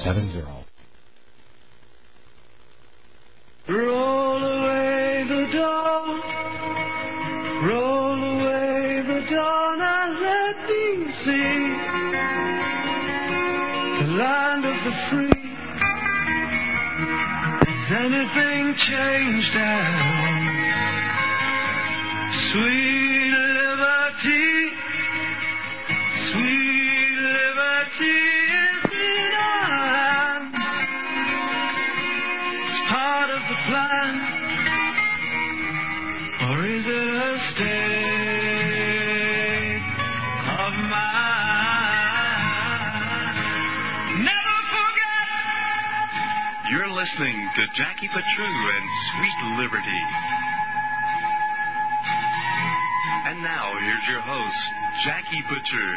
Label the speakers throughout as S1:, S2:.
S1: Roll away the dawn, roll away the dawn, and let me see the land of the free. Has anything changed now? Sweet liberty, sweet liberty is in our hands. It's part of the plan, or is it a state of mind? Never forget.
S2: You're listening to Jackie Patru and Sweet Liberty. And now, here's your host, Jackie Patru.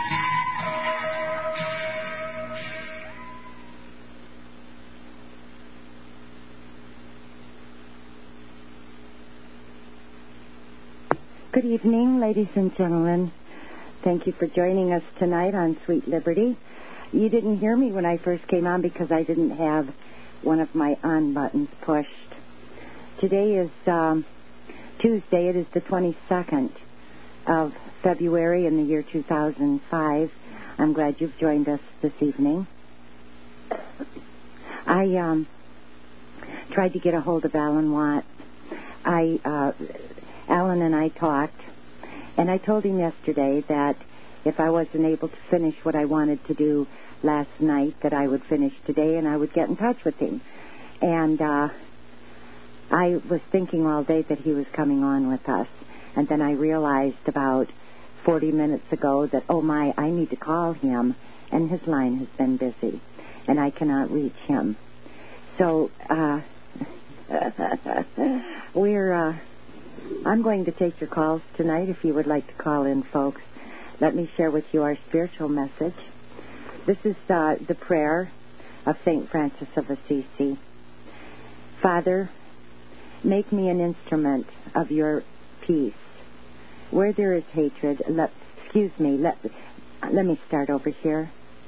S3: Good evening, ladies and gentlemen. Thank you for joining us tonight on Sweet Liberty. You didn't hear me when I first came on because I didn't have one of my on buttons pushed. Today is Tuesday. It is the 22nd of February in the year 2005. I'm glad you've joined us this evening. I tried to get a hold of Alan Watt. Alan and I talked, and I told him yesterday that if I wasn't able to finish what I wanted to do last night, that I would finish today and I would get in touch with him. And I was thinking all day that he was coming on with us, and then I realized about 40 minutes ago that, oh my, I need to call him, and his line has been busy, and I cannot reach him. So I'm going to take your calls tonight if you would like to call in, folks. Let me share with you our spiritual message. This is the prayer of St. Francis of Assisi. Father, make me an instrument of your peace. Where there is hatred, let me start over here.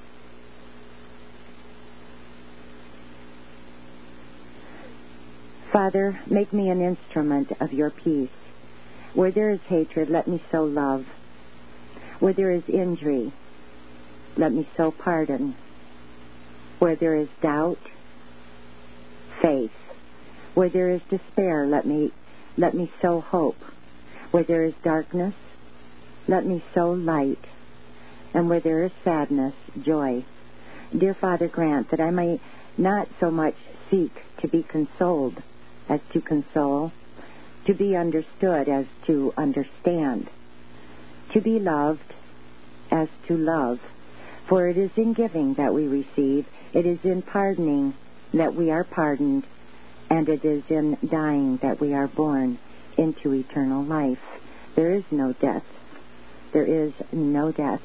S3: Father, make me an instrument of your peace. Where there is hatred, let me sow love. Where there is injury, let me sow pardon. Where there is doubt, faith. Where there is despair, let me sow hope. Where there is darkness, let me sow light. And where there is sadness, joy. Dear Father, grant that I may not so much seek to be consoled as to console, to be understood as to understand, to be loved as to love. For it is in giving that we receive, it is in pardoning that we are pardoned, and it is in dying that we are born into eternal life. There is no death. There is no death.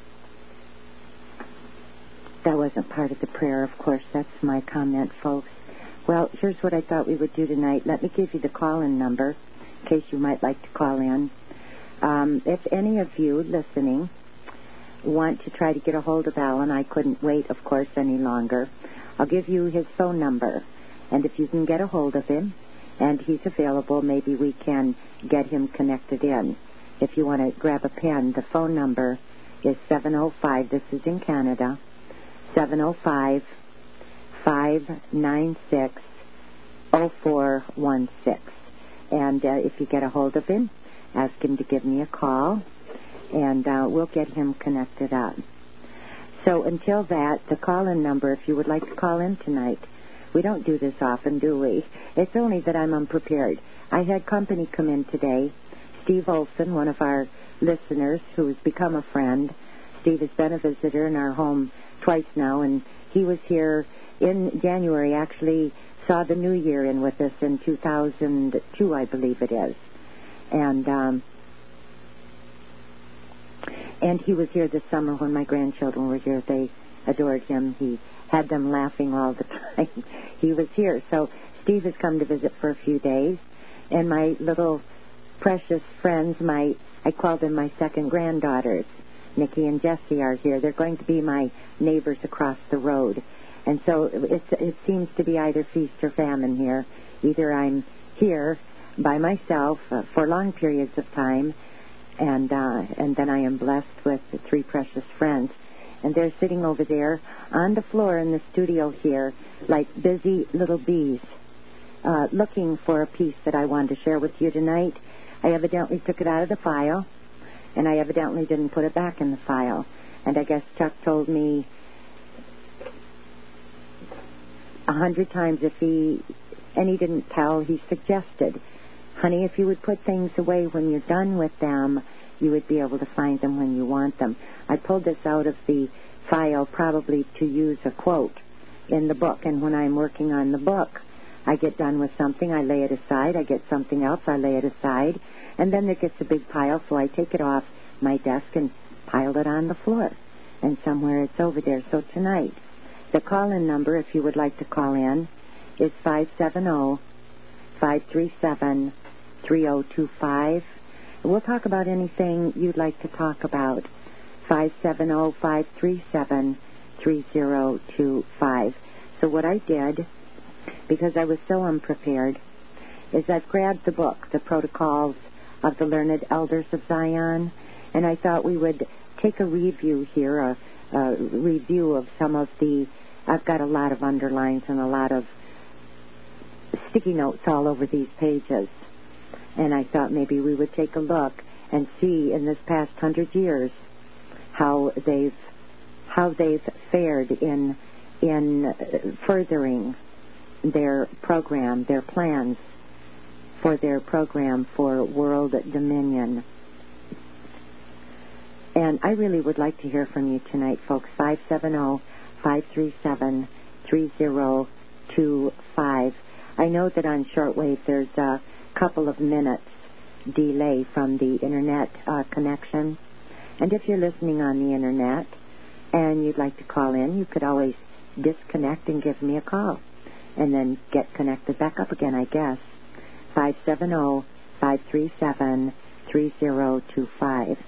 S3: That wasn't part of the prayer, of course. That's my comment, folks. Well, here's what I thought we would do tonight. Let me give you the call-in number in case you might like to call in. If any of you listening want to try to get a hold of Alan, I couldn't wait, of course, any longer. I'll give you his phone number. And if you can get a hold of him and he's available, maybe we can get him connected in. If you want to grab a pen, the phone number is 705, this is in Canada, 705-596-0416. And if you get a hold of him, ask him to give me a call, and we'll get him connected up. So until that, the call-in number, if you would like to call in tonight, we don't do this often, do we? It's only that I'm unprepared. I had company come in today. Steve Olson, one of our listeners who has become a friend. Steve has been a visitor in our home twice now, and he was here in January, actually saw the new year in with us in 2002, I believe it is. And he was here this summer when my grandchildren were here. They adored him. He had them laughing all the time. He was here. So Steve has come to visit for a few days. And my little precious friends, I call them my second granddaughters, Nikki and Jessie, are here. They're going to be my neighbors across the road. And so it seems to be either feast or famine here. Either I'm here by myself for long periods of time, and then I am blessed with 3 precious friends. And they're sitting over there on the floor in the studio here like busy little bees, looking for a piece that I wanted to share with you tonight. I evidently took it out of the file, and I evidently didn't put it back in the file. And I guess Chuck told me 100 times and he didn't tell, he suggested, honey, if you would put things away when you're done with them, you would be able to find them when you want them. I pulled this out of the file probably to use a quote in the book, and when I'm working on the book, I get done with something, I lay it aside, I get something else, I lay it aside, and then it gets a big pile, so I take it off my desk and pile it on the floor, and somewhere it's over there. So tonight, the call-in number, if you would like to call in, is 570-537-3025. We'll talk about anything you'd like to talk about. 570-537-3025. So what I did, because I was so unprepared, is I've grabbed the book, The Protocols of the Learned Elders of Zion, and I thought we would take a review here, a review of some of the... I've got a lot of underlines and a lot of sticky notes all over these pages. And I thought maybe we would take a look and see in this past 100 years how they've fared in furthering their program, their plans for their program for world dominion. And I really would like to hear from you tonight, folks. 570-537-3025. I know that on shortwave there's a couple of minutes delay from the internet connection. And if you're listening on the internet and you'd like to call in, you could always disconnect and give me a call and then get connected back up again, I guess. 570-537-3025.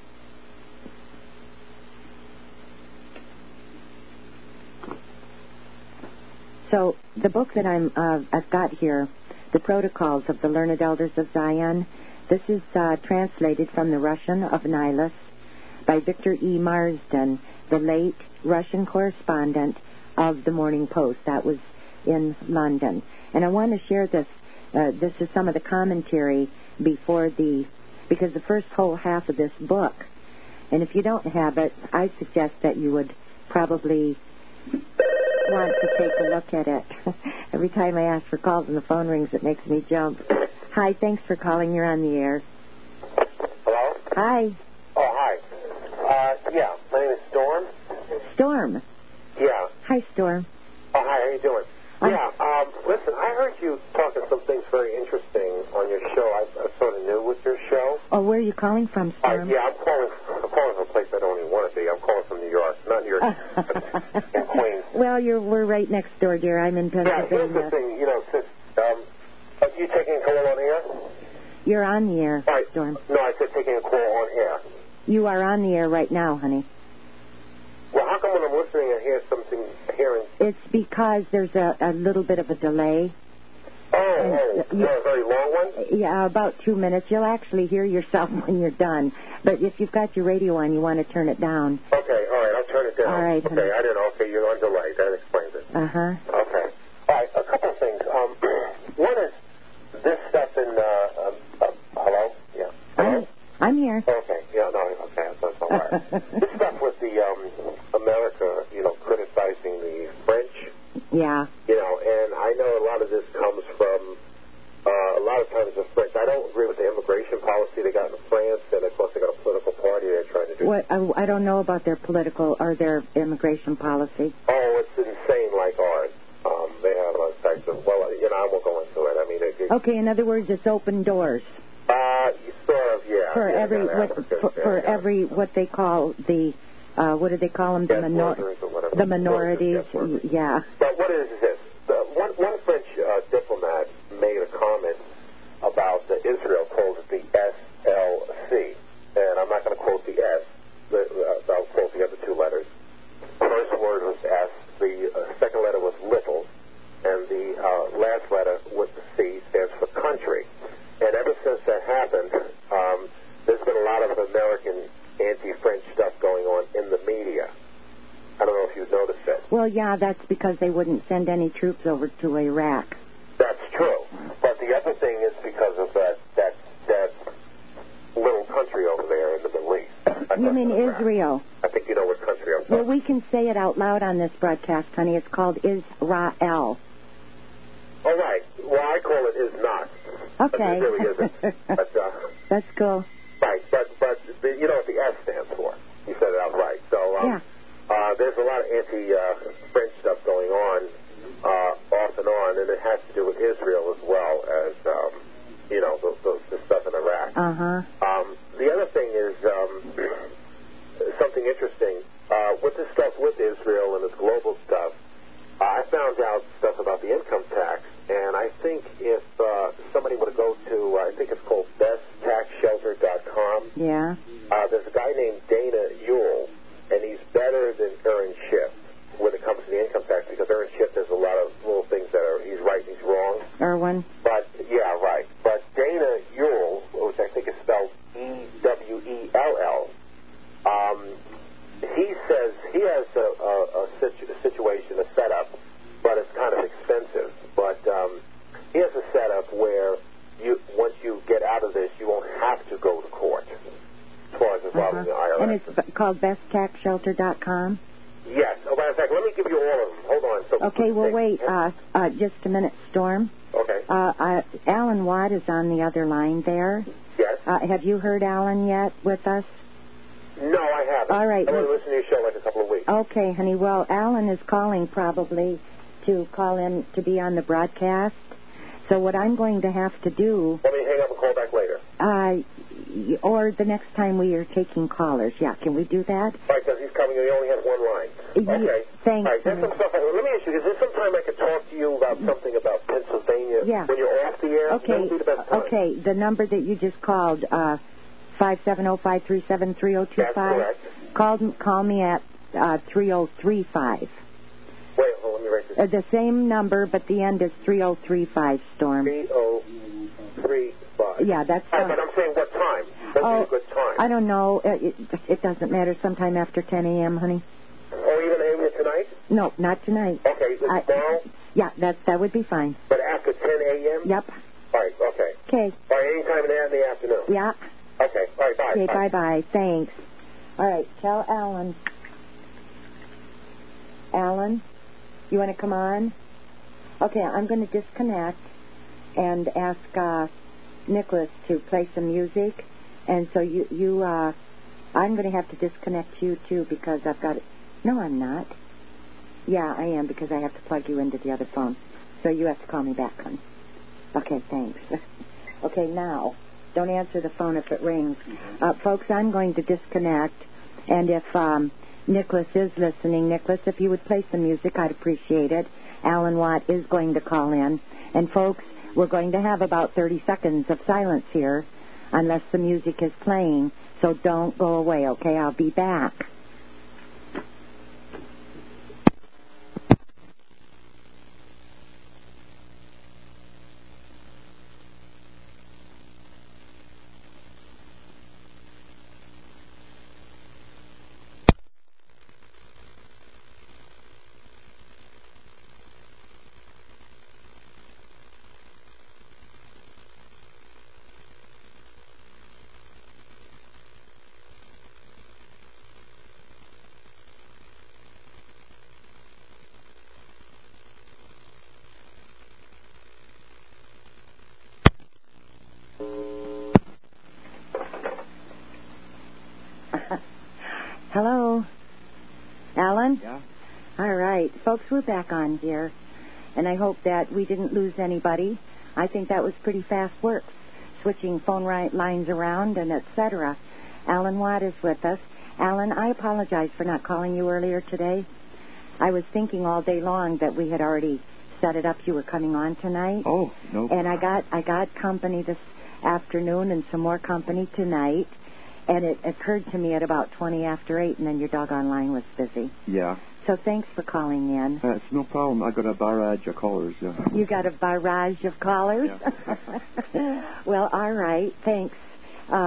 S3: So the book that I've got here, The Protocols of the Learned Elders of Zion, this is translated from the Russian of Nihilus by Victor E. Marsden, the late Russian correspondent of the Morning Post. That was in London. And I want to share this. This is some of the commentary because the first whole half of this book, and if you don't have it, I suggest that you would probably want to take a look at it. Every time I ask for calls and the phone rings, it makes me jump. Hi, thanks for calling. You're on the air.
S4: Hello?
S3: Hi.
S4: Oh, hi. Yeah, my name is Storm.
S3: Storm.
S4: Yeah.
S3: Hi, Storm.
S4: Oh, hi, how you doing? Listen, I heard you talking some things very interesting on your show. I sort of new with your show.
S3: Oh, where are you calling from, Storm?
S4: Yeah, I'm calling from a place I don't even want to be. I'm calling from New York, not New York, in Queens.
S3: Well, we're right next door, dear. I'm in Pennsylvania.
S4: Yeah, here's the thing, since, are you taking a call on air?
S3: You're on the air,
S4: Right.
S3: Storm.
S4: No, I said taking a call on air.
S3: You are on the air right now, honey.
S4: Well, how come when I'm listening I hear something,
S3: It's because there's a little bit of a delay.
S4: A very long one?
S3: Yeah, about 2 minutes. You'll actually hear yourself when you're done. But if you've got your radio on, you want to turn it down.
S4: Okay, all right, I'll turn it down.
S3: All right,
S4: okay,
S3: honey.
S4: I didn't know. Okay, you're on delay. That explains it.
S3: Uh-huh.
S4: Okay. All right, a couple of things. One is this stuff in, hello? Yeah. Hello?
S3: I'm here.
S4: Okay, yeah, no, okay, that's all right. This stuff with the, America, criticizing the French.
S3: Yeah.
S4: And I know a lot of this comes from, a lot of times the French. I don't agree with the immigration policy they got in France, and of course they got a political party they're trying to do.
S3: What? I don't know about their political or their immigration policy.
S4: Oh, it's insane like ours. They have all types of, I won't go into it. I mean,
S3: okay, in other words, it's open doors.
S4: Sort of, yeah.
S3: For
S4: yeah,
S3: every what they call the, what do they call them? The minorities. Yeah.
S4: But what is this? One French diplomat made a comment about Israel called it the SLC. And I'm not going to quote the S. I'll quote the other two letters. The first word was S. The second letter was
S3: yeah, that's because they wouldn't send any troops over to Iraq.
S4: That's true. But the other thing is because of that little country over there in the Middle East.
S3: You mean Israel?
S4: I think you know what country I'm talking
S3: Well, we can say it out loud on this broadcast, honey. It's called Israel.
S4: All right. Well, I call it is not.
S3: Okay.
S4: But it really isn't. But,
S3: that's cool.
S4: right. But you know what the S stands for. You said it out right. So
S3: yeah.
S4: There's a lot of anti-French stuff going on off and on, and it has to do with Israel as well as, you know, the stuff in Iraq.
S3: Uh-huh.
S4: The other thing is something interesting. With this stuff with Israel and this global stuff, I found out stuff about the income tax, and I think if somebody were to go to, I think it's called besttaxshelter.com.
S3: Yeah.
S4: There's a guy named Dana Ewell, and he's better than Aaron Schiff when it comes to the income tax, because Aaron Schiff, there's a lot of little things that are he's right and he's wrong.
S3: Erwin.
S4: But, yeah, right. But Dana Ewell, which I think is spelled E-W-E-L-L, he says he has a situation, a setup, but it's kind of expensive. But he has a setup where once you get out of this, you won't have to go to court as far as involving the IRS.
S3: And it's called besttaxshelter.com?
S4: Yes. Oh, matter of fact, let me give you all of them. Hold on. So
S3: okay, well, wait just a minute, Storm.
S4: Okay.
S3: Alan Watt is on the other line there.
S4: Yes.
S3: Have you heard Alan yet with us?
S4: No, I haven't.
S3: All right.
S4: I want to listen to your show like a couple of weeks.
S3: Okay, honey. Well, Alan is calling probably to call in to be on the broadcast. So what I'm going to have to do...
S4: Want me to hang up and call back later?
S3: Or the next time we are taking callers. Yeah, can we do that?
S4: Right, because he's coming and he only has one line. Okay.
S3: Thanks.
S4: All right, there's some stuff. Let me ask you, is there some time I could talk to you about something about Pennsylvania when you're off the air?
S3: Okay.
S4: That would be the best time.
S3: Okay, the number that you just called, 570-537-3025.
S4: That's correct.
S3: Call me at 3035.
S4: Wait, hold on, let me write this.
S3: The same number, but the end is 3035, Storm.
S4: 3035.
S3: Yeah, that's
S4: fine. But I'm saying what time? What's a good time?
S3: I don't know. It doesn't matter. Sometime after 10 a.m., honey.
S4: Or even tonight?
S3: No, not tonight.
S4: Okay, tomorrow?
S3: Yeah, that would be fine.
S4: But after 10 a.m.?
S3: Yep.
S4: All right, okay.
S3: Okay.
S4: All right, anytime in the afternoon?
S3: Yeah.
S4: Okay, all right, bye.
S3: Okay, bye-bye. Thanks. All right, tell Alan. Alan, you want to come on? Okay, I'm going to disconnect and ask Nicholas to play some music. And so I'm going to have to disconnect you, too, because I've got... No, I'm not. Yeah, I am, because I have to plug you into the other phone. So you have to call me back, honey. Okay, thanks. Okay, now, don't answer the phone if it rings. Folks, I'm going to disconnect. And if Nicholas is listening, Nicholas, if you would play some music, I'd appreciate it. Alan Watt is going to call in. And, folks, we're going to have about 30 seconds of silence here unless the music is playing. So don't go away, okay? I'll be back. Hello? Alan?
S5: Yeah?
S3: All right. Folks, we're back on here. And I hope that we didn't lose anybody. I think that was pretty fast work, switching phone lines around and et cetera. Alan Watt is with us. Alan, I apologize for not calling you earlier today. I was thinking all day long that we had already set it up. You were coming on tonight.
S5: Oh, no.
S3: And I got company this afternoon and some more company tonight. And it occurred to me at about 20 after 8, and then your doggone line was busy.
S5: Yeah.
S3: So thanks for calling in.
S5: It's no problem. I got a barrage of callers. Yeah.
S3: You got a barrage of callers?
S5: Yeah.
S3: Well, all right. Thanks.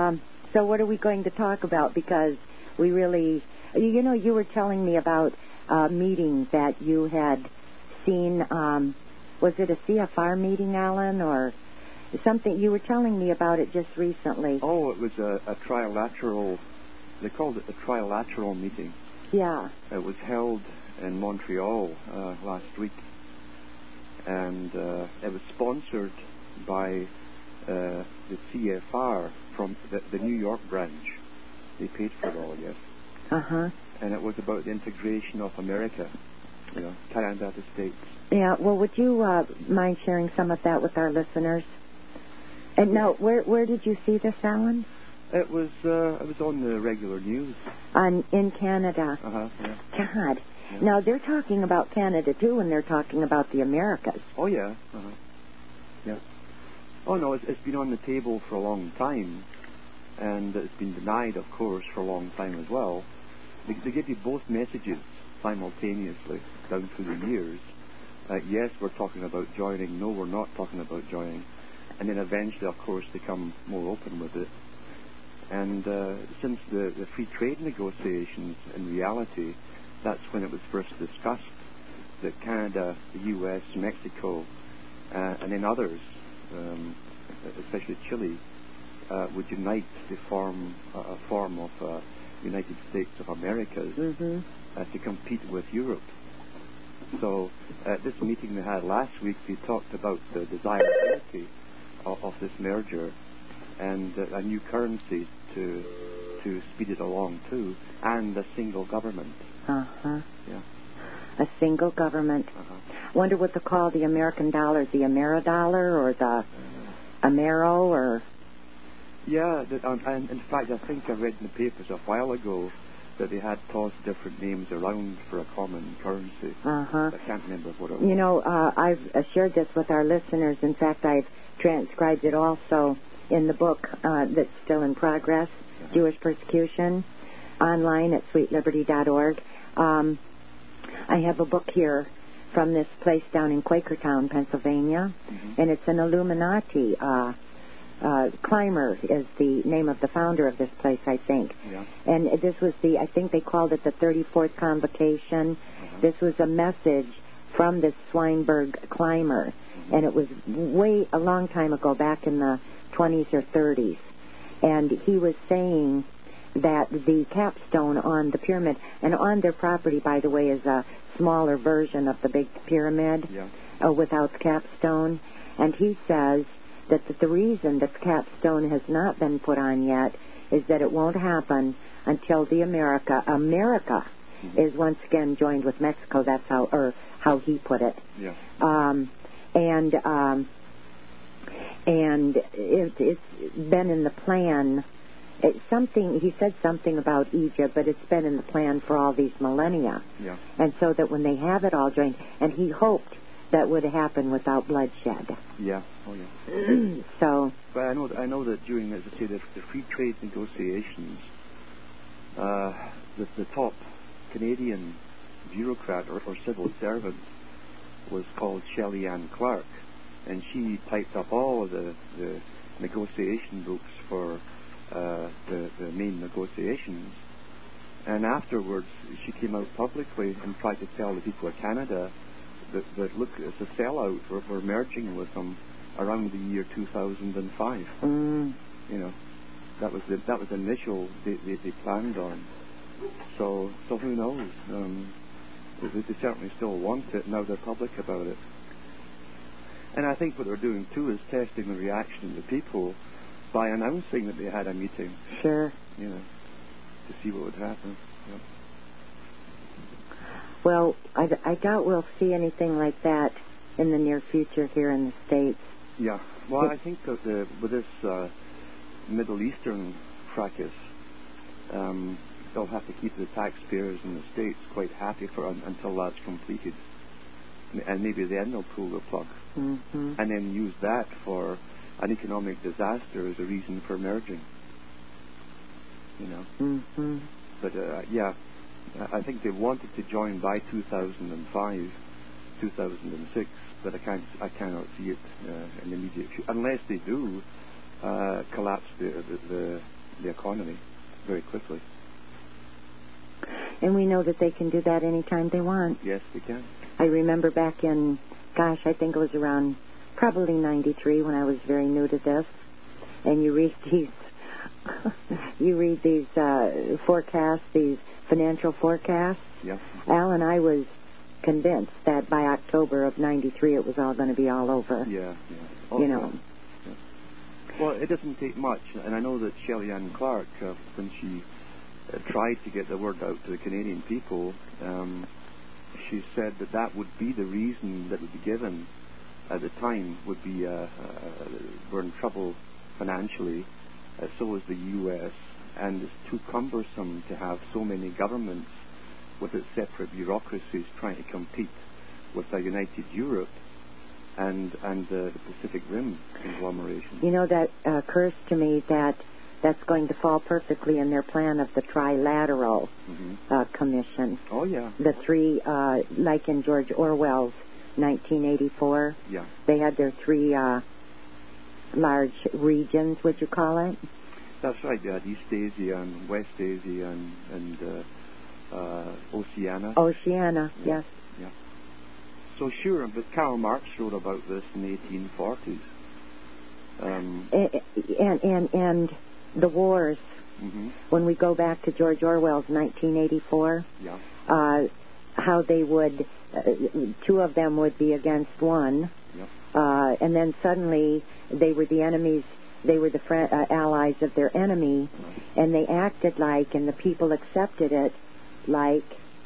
S3: So what are we going to talk about? Because we really... You know, you were telling me about meeting that you had seen. Was it a CFR meeting, Alan, or something? You were telling me about it just recently.
S5: Oh, it was a trilateral. They called it the trilateral meeting.
S3: Yeah.
S5: It was held in Montreal last week, and it was sponsored by the CFR from the New York branch. They paid for it all, yes.
S3: Uh-huh.
S5: And it was about the integration of America, Canada, the States.
S3: Yeah, well, would you mind sharing some of that with our listeners? And now, where did you see this, Alan?
S5: It was on the regular news.
S3: In Canada.
S5: Uh-huh, yeah.
S3: God.
S5: Yeah.
S3: Now, they're talking about Canada, too, and they're talking about the Americas.
S5: Oh, yeah. Uh-huh. Yeah. Oh, no, it's been on the table for a long time, and it's been denied, of course, for a long time as well. They give you both messages simultaneously down through the years. Yes, we're talking about joining. No, we're not talking about joining. And then eventually, of course, they come more open with it. And since the free trade negotiations, in reality, that's when it was first discussed that Canada, the U.S., Mexico, and then others, especially Chile, would unite to form a form of United States of Americas to compete with Europe. So at this meeting they had last week, they talked about the desirability of this merger and a new currency to speed it along too, and a single government.
S3: Uh-huh.
S5: Yeah.
S3: A single government.
S5: Uh-huh.
S3: Wonder what they call the American dollar, the Ameridollar or the Amero or...
S5: Yeah, and in fact, I think I read in the papers a while ago that they had tossed different names around for a common currency.
S3: Uh-huh.
S5: I can't remember what it was.
S3: I've shared this with our listeners. In fact, I've transcribed it also in the book that's still in progress, Jewish Persecution, online at sweetliberty.org. I have a book here from this place down in Quakertown, Pennsylvania, and it's an Illuminati. Clymer is the name of the founder of this place, I think.
S5: Yeah.
S3: And this was I think they called it the 34th Convocation. This was a message from this Swinburne Clymer. And it was a long time ago, back in the 20s or 30s. And he was saying that the capstone on the pyramid, and on their property, by the way, is a smaller version of the big pyramid without the capstone. And he says that the reason that the capstone has not been put on yet is that it won't happen until the America is once again joined with Mexico. That's how he put it.
S5: Yeah.
S3: And it's been in the plan. He said something about Egypt, but it's been in the plan for all these millennia.
S5: Yeah.
S3: And so that when they have it all joined, and he hoped that would happen without bloodshed.
S5: Yeah. Oh, yeah.
S3: So.
S5: But I know that during, as I say, the free trade negotiations, the top Canadian bureaucrat or civil servant was called Shelley Ann Clark, and she typed up all of the negotiation books for the main negotiations. And afterwards, she came out publicly and tried to tell the people of Canada that look, it's a sellout. We're merging with them around the year 2005. That was the initial they planned on. So who knows? They certainly still want it. Now they're public about it. And I think what they're doing too is testing the reaction of the people by announcing that they had a meeting.
S3: Sure.
S5: To see what would happen. Yeah.
S3: Well, I doubt we'll see anything like that in the near future here in the States.
S5: Yeah. Well, I think that with this Middle Eastern fracas, they'll have to keep the taxpayers in the States quite happy until that's completed. And maybe then they'll pull the plug. And then use that for an economic disaster as a reason for merging. But, I think they wanted to join by 2005, 2006, but I cannot see it in the immediate future, unless they do collapse the economy very quickly.
S3: And we know that they can do that anytime they want.
S5: Yes, they can.
S3: I remember back in, I think it was around probably 93 when I was very new to this, and you read these forecasts, these financial forecasts.
S5: Yeah.
S3: Al and I was convinced that by October of 93 it was all going to be all over.
S5: Yeah.
S3: You know.
S5: Yeah. Well, it doesn't take much, and I know that Shelley Ann Clark, when she tried to get the word out to the Canadian people, she said that would be the reason that would be given at the time, would be we're in trouble financially, so is the U.S., and it's too cumbersome to have so many governments with its separate bureaucracies trying to compete with a united Europe and the Pacific Rim conglomeration.
S3: You know, that occurs to me that that's going to fall perfectly in their plan of the Trilateral Commission.
S5: Oh, yeah.
S3: The three, like in George Orwell's 1984,
S5: yeah.
S3: They had their three large regions, would you call it?
S5: That's right, yeah. East Asia and West Asia and Oceania.
S3: Oceania, yes.
S5: Yeah. So sure, but Karl Marx wrote about this in the 1840s.
S3: And the wars. When we go back to George Orwell's 1984,
S5: yeah.
S3: How they would, two of them would be against one,
S5: yep.
S3: And then suddenly they were the enemies. They were the allies of their enemy, and they acted like, and the people accepted it like,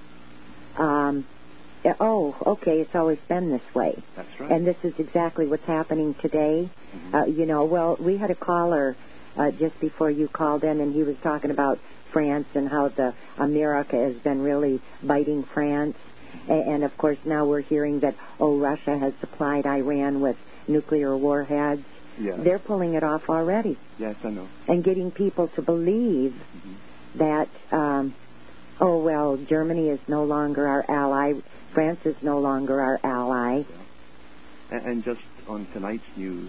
S3: okay, it's always been this way.
S5: That's right.
S3: And this is exactly what's happening today. You know, well, we had a caller just before you called in, and he was talking about France and how America has been really biting France. And of course, now we're hearing that, Russia has supplied Iran with nuclear warheads.
S5: Yeah.
S3: They're pulling it off already.
S5: Yes, I know.
S3: And getting people to believe that, Germany is no longer our ally, France is no longer our ally.
S5: Yeah. And just on tonight's news,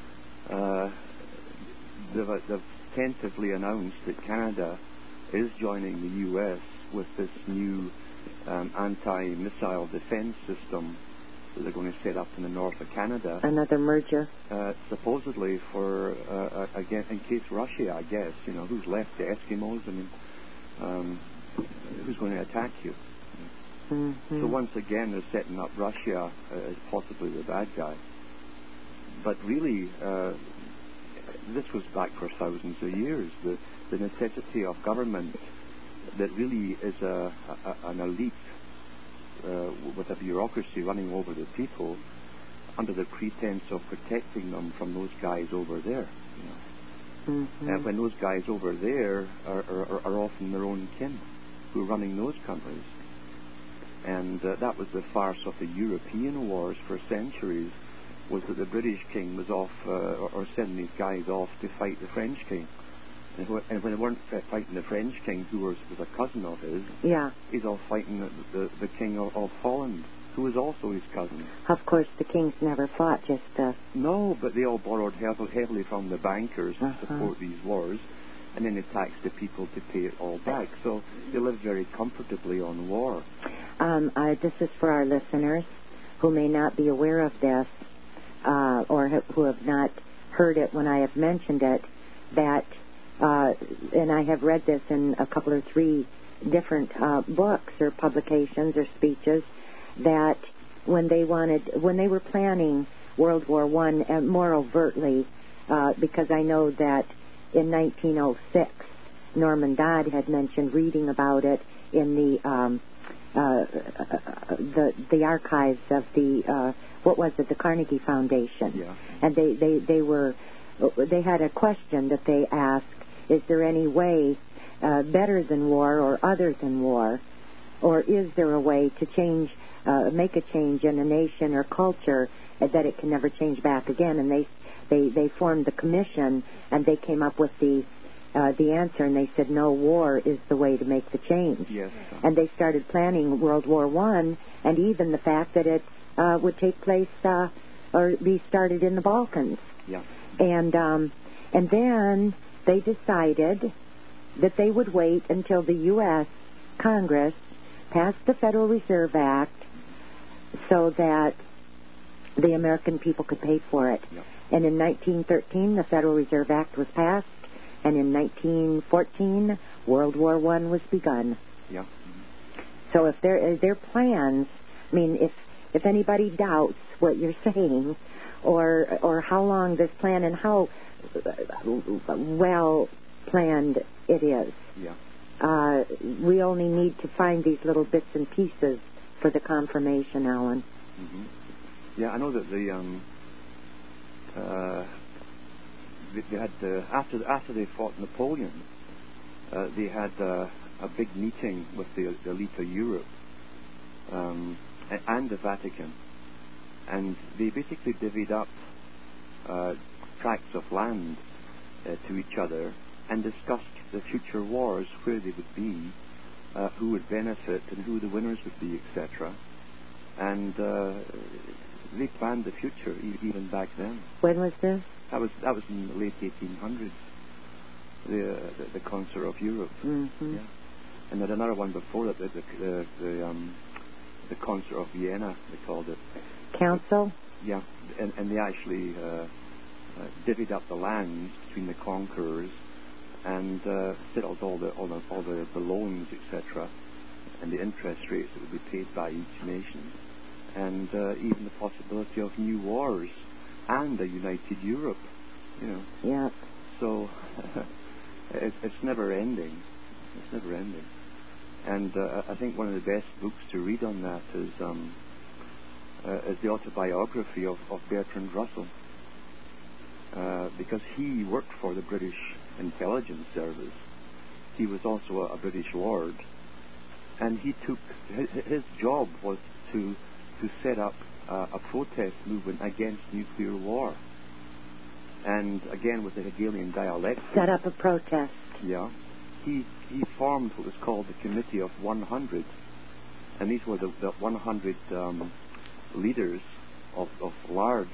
S5: they've tentatively announced that Canada is joining the U.S. with this new anti-missile defense system that they're going to set up in the north of Canada.
S3: Another merger.
S5: Supposedly for, again, in case Russia, I guess, who's left? The Eskimos? I mean, who's going to attack you? So once again, they're setting up Russia as possibly the bad guy. But really, this was back for thousands of years. The necessity of government that really is an elite with a bureaucracy running over the people under the pretense of protecting them from those guys over there. And when those guys over there are often their own kin who are running those countries. And that was the farce of the European wars for centuries, was that the British king was off or sending these guys off to fight the French king. And when they weren't fighting the French king, who was a cousin of his, he's off fighting the king of Holland, who was also his cousin. Of
S3: course, the kings never fought, just...
S5: No, but they all borrowed heavily from the bankers to support these wars, and then they taxed the people to pay it all back. So they lived very comfortably on war.
S3: This is for our listeners who may not be aware of this, or who have not heard it when I have mentioned it, that... and I have read this in a couple or three different books or publications or speeches, that when they were planning World War I, more overtly, because I know that in 1906, Norman Dodd had mentioned reading about it in the archives of the the Carnegie Foundation, and they had a question that they asked. Is there any way better than war or other than war? Or is there a way to change, make a change in a nation or culture that it can never change back again? And they formed the commission, and they came up with the answer, and they said, no, war is the way to make the change.
S5: Yes.
S3: And they started planning World War I, and even the fact that it would take place or be started in the Balkans.
S5: Yeah.
S3: And then... they decided that they would wait until the U.S. Congress passed the Federal Reserve Act so that the American people could pay for it.
S5: Yep.
S3: And in 1913, the Federal Reserve Act was passed, and in 1914, World War I was begun.
S5: Yeah.
S3: So if their plans, I mean, if anybody doubts what you're saying, or how long this plan and how well planned it is,
S5: yeah.
S3: We only need to find these little bits and pieces for the confirmation, Alan.
S5: Mm-hmm. Yeah, I know that they had after they fought Napoleon, they had a big meeting with the elite of Europe and the Vatican, and they basically divvied up tracts of land to each other and discussed the future wars, where they would be, who would benefit, and who the winners would be, etc. And they planned the future even back then.
S3: When was this?
S5: That was in the late 1800s. The Council of Europe.
S3: Mm-hmm.
S5: Yeah. And then another one before that, the Council of Vienna, they called it.
S3: Council?
S5: Yeah, and they actually divvied up the lands between the conquerors and settled all the loans, etc., and the interest rates that would be paid by each nation, and even the possibility of new wars and a united Europe, you know.
S3: Yeah.
S5: So it's never ending. It's never ending. And I think one of the best books to read on that is the autobiography of Bertrand Russell, because he worked for the British Intelligence Service. He was also a British lord, and he took his job was to set up a protest movement against nuclear war. And again, with the Hegelian dialectic.
S3: Set up a protest.
S5: Yeah. He formed what was called the Committee of 100, and these were the 100 leaders of large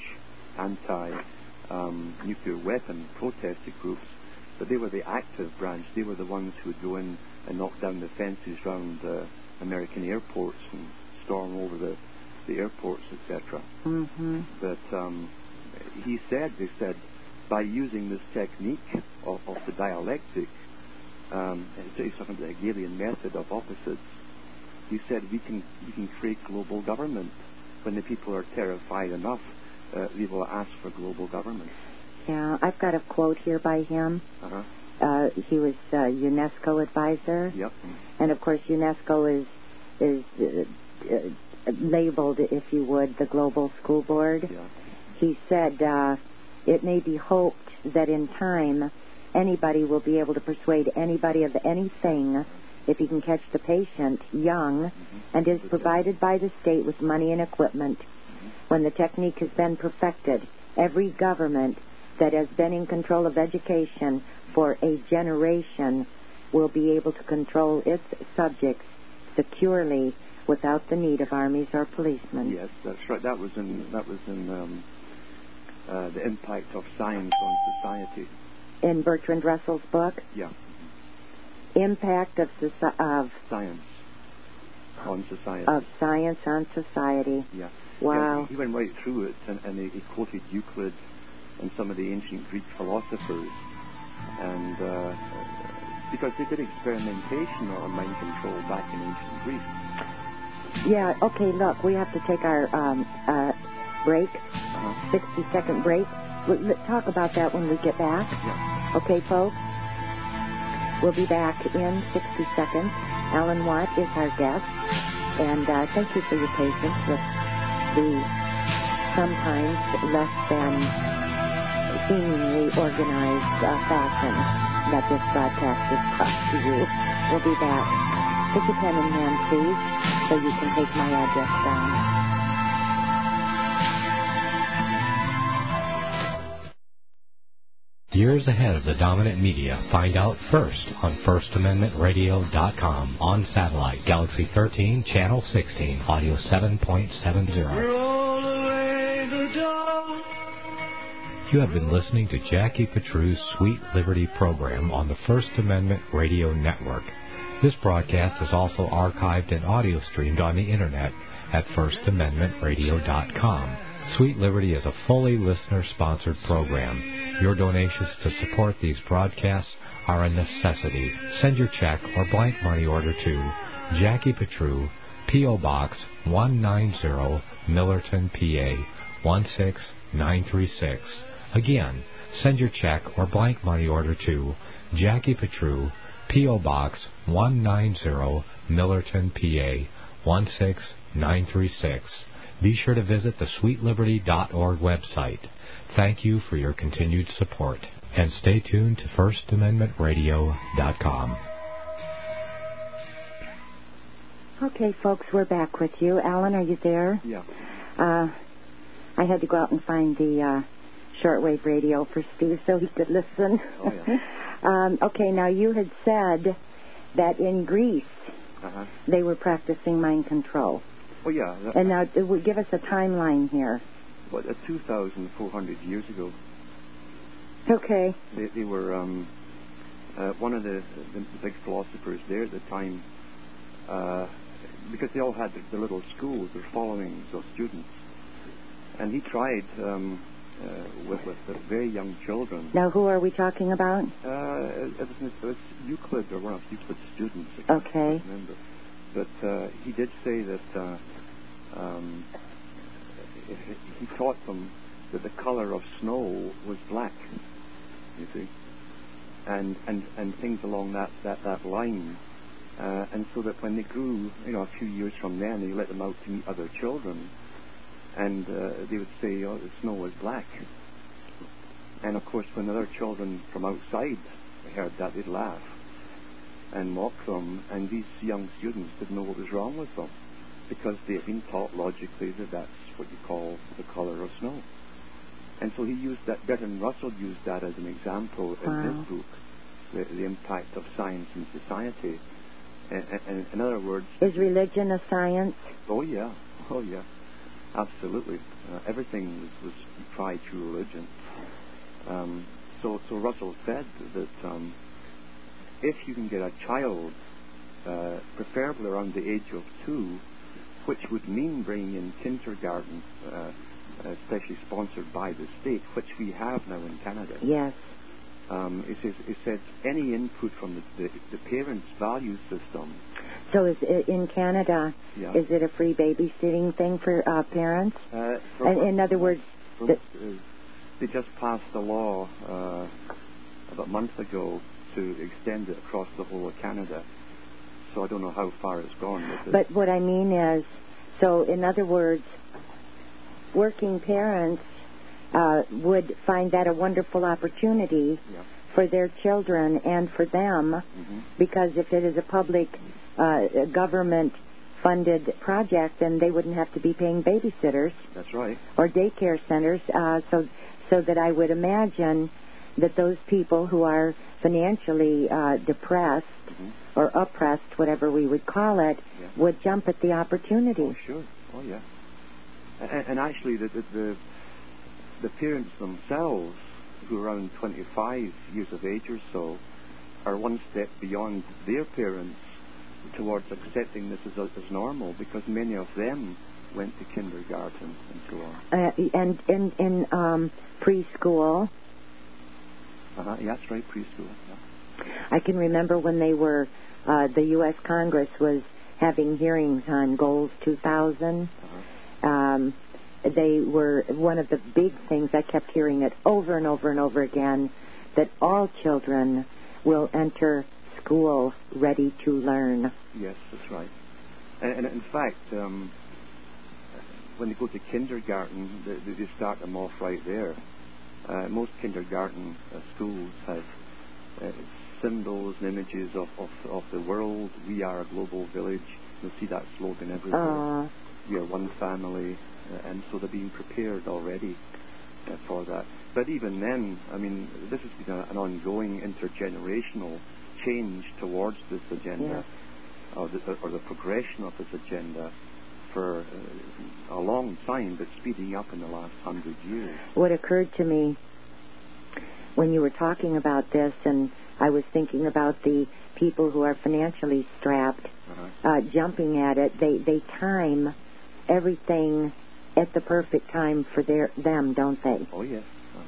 S5: anti-nuclear weapon protesting groups, but they were the active branch. They were the ones who would go in and knock down the fences around American airports and storm over the airports, etc.
S3: Mm-hmm.
S5: But they said, by using this technique of the dialectic, it's something the Hegelian method of opposites, he said we can create global government. When the people are terrified enough, they will ask for global government.
S3: Yeah, I've got a quote here by him.
S5: Uh-huh.
S3: He was UNESCO advisor.
S5: Yep.
S3: And of course, UNESCO is labeled, if you would, the Global School Board.
S5: Yeah.
S3: He said it may be hoped that in time anybody will be able to persuade anybody of anything if he can catch the patient young and is provided by the state with money and equipment. When the technique has been perfected, every government that has been in control of education for a generation will be able to control its subjects securely without the need of armies or policemen.
S5: Yes, that's right. That was in the impact of science on society.
S3: In Bertrand Russell's book?
S5: Yeah.
S3: Impact of
S5: science on society.
S3: Of science on society.
S5: Yeah.
S3: Wow.
S5: Yeah, he went right through it, and he quoted Euclid and some of the ancient Greek philosophers, and because they did experimentation on mind control back in ancient Greece.
S3: Yeah, okay, look, we have to take our break, 60-second break. We'll talk about that when we get back.
S5: Yeah.
S3: Okay, folks? We'll be back in 60 seconds. Alan Watt is our guest, and thank you for your patience with the sometimes less than seemingly organized fashion that this broadcast is brought to you. We'll be back. Put your pen in hand, please, so you can take my address down.
S6: Years ahead of the dominant media, find out first on FirstAmendmentRadio.com, on satellite, Galaxy 13, Channel 16, Audio 7.70.
S1: Roll away the dawn.
S6: You have been listening to Jackie Petru's Sweet Liberty program on the First Amendment Radio Network. This broadcast is also archived and audio streamed on the Internet at firstamendmentradio.com. Sweet Liberty is a fully listener-sponsored program. Your donations to support these broadcasts are a necessity. Send your check or blank money order to Jackie Petru, P.O. Box 190, Millerton, PA 16936. Again, send your check or blank money order to Jackie Petru, P.O. Box 190, Millerton, PA 16936. Be sure to visit the sweetliberty.org website. Thank you for your continued support. And stay tuned to firstamendmentradio.com.
S3: Okay, folks, we're back with you. Alan, are you there?
S5: Yeah.
S3: I had to go out and find the shortwave radio for Stu so he could listen.
S5: Oh, yeah.
S3: Okay, now you had said that in Greece they were practicing mind control.
S5: Oh, yeah.
S3: And now give us a timeline here.
S5: What, 2,400 years ago.
S3: Okay.
S5: They were one of the big philosophers there at the time, because they all had their little schools, their followings of students. And he tried with the very young children.
S3: Now, who are we talking about?
S5: It was Euclid, or one of Euclid's students. I
S3: can't
S5: remember. But he did say that he taught them that the color of snow was black, you see, and things along that line. And so that when they grew, a few years from then, he let them out to meet other children, and they would say, "Oh, the snow was black." And of course, when other children from outside heard that, they'd laugh and mock them. And these young students didn't know what was wrong with them, because they had been taught logically that that's what you call the color of snow. And so he used that. Bertrand Russell used that as an example in his book, the impact of science in society. And in other words,
S3: is religion a science?
S5: Oh yeah, absolutely. Everything was tried through religion. So Russell said that if you can get a child, preferably around the age of 2, which would mean bringing in kindergarten, especially sponsored by the state, which we have now in Canada.
S3: Yes.
S5: It says any input from the parents' value system.
S3: So is it, in Canada, is it a free babysitting thing for parents? In other words,
S5: they just passed a law about a month ago to extend it across the whole of Canada. So I don't know how far it's gone with it.
S3: But what I mean is, so in other words, working parents would find that a wonderful opportunity for their children and for them, because if it is a public government-funded project, then they wouldn't have to be paying babysitters.
S5: That's right.
S3: Or daycare centers, so that I would imagine that those people who are financially depressed or oppressed, whatever we would call it, would jump at the opportunity.
S5: Oh, sure. Oh, yeah. And actually, the parents themselves, who are around 25 years of age or so, are one step beyond their parents towards accepting this as normal, because many of them went to kindergarten and so on.
S3: And in preschool.
S5: Yeah, that's right, preschool. Yeah.
S3: I can remember when they were, the U.S. Congress was having hearings on Goals 2000. They were one of the big things. I kept hearing it over and over and over again, that all children will enter school ready to learn.
S5: Yes, that's right. And in fact, when they go to kindergarten, they start them off right there. Most kindergarten schools have symbols and images of the world. We are a global village. You'll see that slogan everywhere. We are one family. And so they're being prepared already for that. But even then, I mean, this has been an ongoing intergenerational change towards this agenda, or the progression of this agenda for a long time, but speeding up in the last 100 years.
S3: What occurred to me when you were talking about this, and I was thinking about the people who are financially strapped, jumping at it. They time everything at the perfect time for them, don't they?
S5: Oh, yes.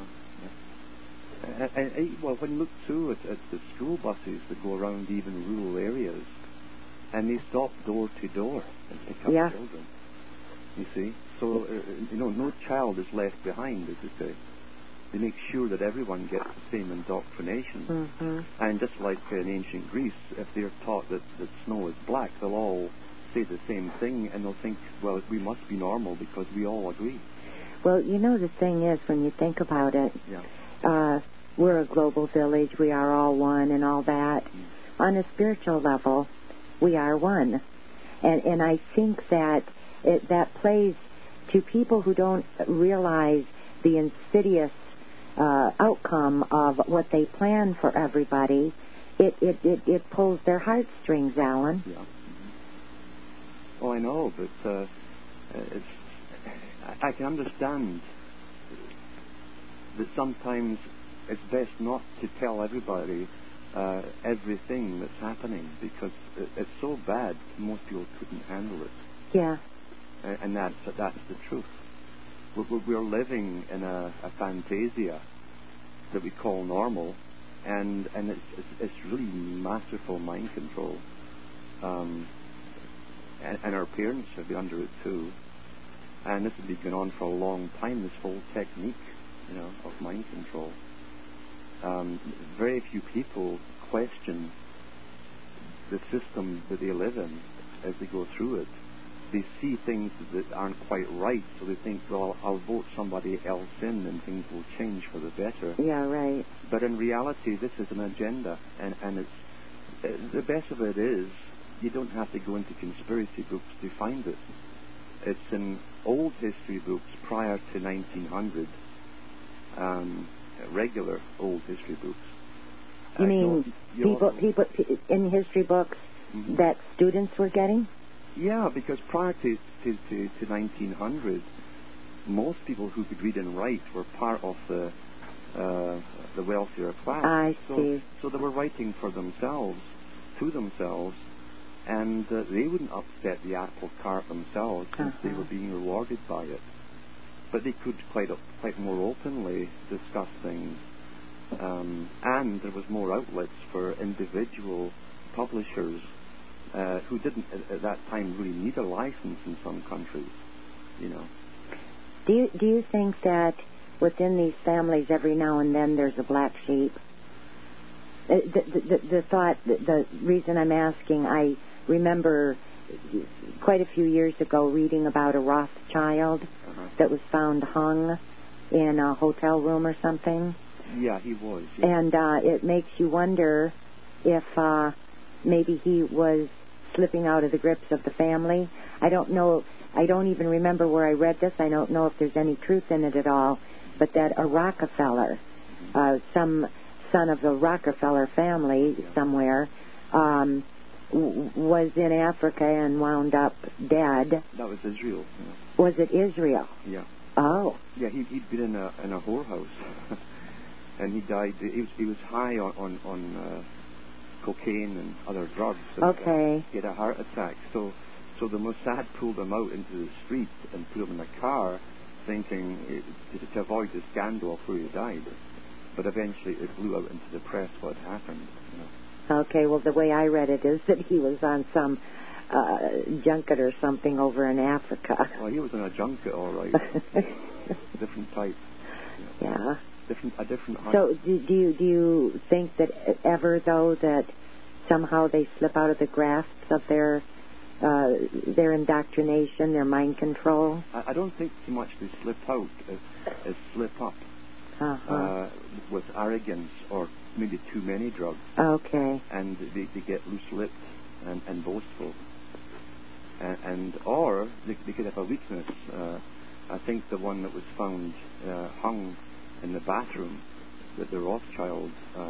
S5: Well, when you look through at the school buses that go around even rural areas, and they stop door to door and pick up children, you see. So, no child is left behind, as they say. They make sure that everyone gets the same indoctrination.
S3: Mm-hmm.
S5: And just like in ancient Greece, if they're taught that snow is black, they'll all say the same thing, and they'll think, well, we must be normal because we all agree.
S3: Well, the thing is, when you think about it, we're a global village, we are all one and all that. On a spiritual level, we are one. And I think that that plays to people who don't realize the insidious outcome of what they plan for everybody. It pulls their heartstrings, Alan.
S5: Yeah. Oh, I know, but I can understand that sometimes it's best not to tell everybody everything that's happening, because it's so bad most people couldn't handle it.
S3: Yeah.
S5: And that's the truth. We're living in a fantasia that we call normal, and it's really masterful mind control. And our parents have been under it too. And this has been going on for a long time, this whole technique, of mind control. Very few people question the system that they live in as they go through it. They see things that aren't quite right, so they think, well, I'll vote somebody else in and things will change for the better.
S3: Yeah, right.
S5: But in reality, this is an agenda, and it's the best of it is you don't have to go into conspiracy books to find it. It's in old history books prior to 1900, regular old history books.
S3: You mean people in history books that students were getting?
S5: Yeah, because prior to 1900, most people who could read and write were part of the wealthier class.
S3: I see.
S5: So they were writing for themselves, to themselves, and they wouldn't upset the apple cart themselves since they were being rewarded by it. But they could quite more openly discuss things, and there was more outlets for individual publishers who didn't at that time really need a license in some countries,
S3: Do you think that within these families every now and then there's a black sheep? The reason I'm asking, I remember quite a few years ago reading about a Rothschild that was found hung in a hotel room or something.
S5: Yeah, he was. Yeah.
S3: And it makes you wonder if maybe he was slipping out of the grips of the family. I don't know. I don't even remember where I read this. I don't know if there's any truth in it at all. But that a Rockefeller, some son of the Rockefeller family somewhere, was in Africa and wound up dead.
S5: That was Israel. Yeah.
S3: Was it Israel?
S5: Yeah.
S3: Oh.
S5: Yeah, he'd been in a whorehouse, and he died. He was high on cocaine and other drugs. And,
S3: okay.
S5: He had a heart attack. So the Mossad pulled him out into the street and put him in a car, thinking to avoid the scandal of where he died. But eventually it blew out into the press what happened.
S3: Okay, well, the way I read it is that he was on some junket or something over in Africa.
S5: Well, he was on a junket, all right. Different type.
S3: Yeah.
S5: A different height.
S3: So do you think that ever, though, that somehow they slip out of the grasp of their indoctrination, their mind control?
S5: I don't think so much they slip out as slip up with arrogance or maybe too many drugs.
S3: Okay.
S5: And they get loose-lipped and boastful. Or they could have a weakness. I think the one that was found hung in the bathroom, that the Rothschild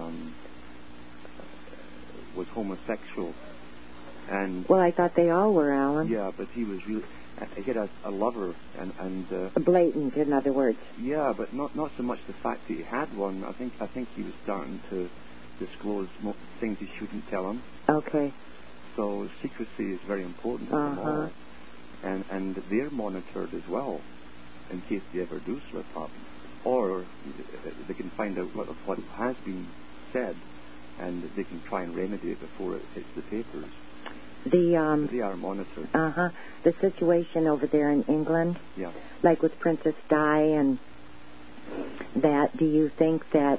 S5: was homosexual. And
S3: well, I thought they all were, Alan.
S5: Yeah, but he was really... He had a lover and
S3: blatant, in other words.
S5: Yeah, but not so much the fact that he had one. I think he was starting to disclose things he shouldn't tell him.
S3: Okay.
S5: So secrecy is very important to them all. And they're monitored as well in case they ever do slip up. Or they can find out what has been said, and they can try and remedy it before it hits the papers. They are monitored.
S3: The situation over there in England,
S5: yeah,
S3: like with Princess Di and that, do you think that,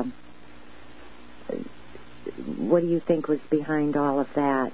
S3: what do you think was behind all of that?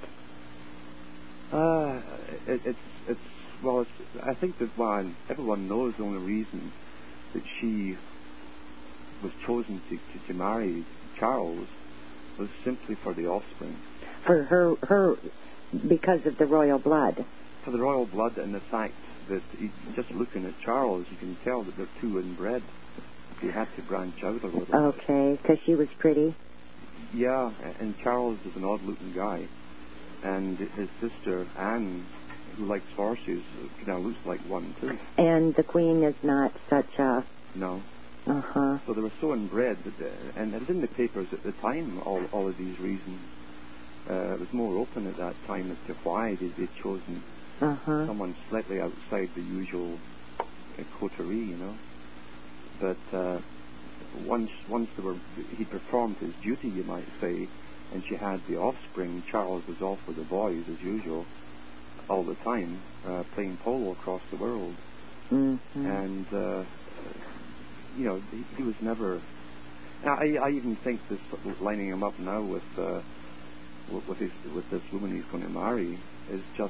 S5: I think that everyone knows the only reason that she was chosen to marry Charles was simply for the offspring.
S3: For her because of the royal blood.
S5: For the royal blood and the fact that just looking at Charles, you can tell that they're two inbred. They had to branch out a little.
S3: Okay, because she was pretty.
S5: Yeah, and Charles is an odd-looking guy, and his sister Anne, who likes horses, kind of looks like one too. And
S3: the Queen is not such a...
S5: No. So they were so inbred, and it was in the papers at the time, all of these reasons. It was more open at that time as to why they'd chosen someone slightly outside the usual coterie, you know. But once he performed his duty, you might say, and she had the offspring, Charles was off with the boys as usual, all the time, playing polo across the world. And you know, he was never. I even think this lining him up now with this woman he's going to marry is just